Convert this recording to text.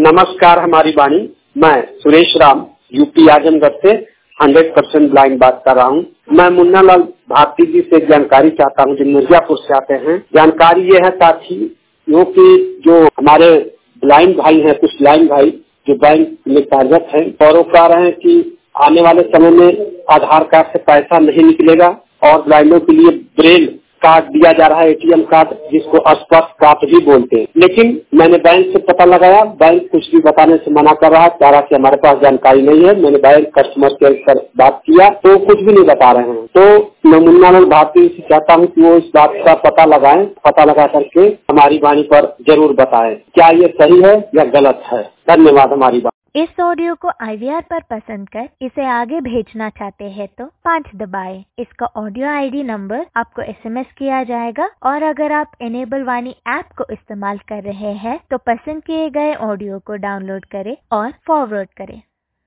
नमस्कार हमारी वाणी। मैं सुरेश राम यूपी आजमगढ़ से 100% ब्लाइंड बात कर रहा हूँ। मैं मुन्ना लाल भारती जी से जानकारी चाहता हूँ जो मिर्जापुर से आते हैं। जानकारी ये है साथियों की जो हमारे ब्लाइंड भाई हैं, कुछ ब्लाइंड भाई जो बैंक में कार्यरत हैं और वो कह रहे हैं कि आने वाले समय में आधार कार्ड से पैसा नहीं निकलेगा और ब्लाइंडों के लिए ब्रेल कार्ड दिया जा रहा है, एटीएम कार्ड, जिसको स्पर्श कार्ड भी बोलते हैं। लेकिन मैंने बैंक से पता लगाया, बैंक कुछ भी बताने से मना कर रहा है, कह रहा कि हमारे पास जानकारी नहीं है। मैंने बैंक कस्टमर केयर पर बात किया तो कुछ भी नहीं बता रहे हैं। तो मैं मुन्ना लाल भारती से चाहता हूँ कि वो इस बात का पता लगाएं, पता लगा करके हमारी वाणी पर जरूर बताएं क्या ये सही है या गलत है। धन्यवाद। हमारी बात इस ऑडियो को IVR पर पसंद कर इसे आगे भेजना चाहते हैं तो 5 दबाएं। इसका ऑडियो ID नंबर आपको SMS किया जाएगा और अगर आप इनेबल वाणी ऐप को इस्तेमाल कर रहे हैं तो पसंद किए गए ऑडियो को डाउनलोड करें और फॉरवर्ड करें।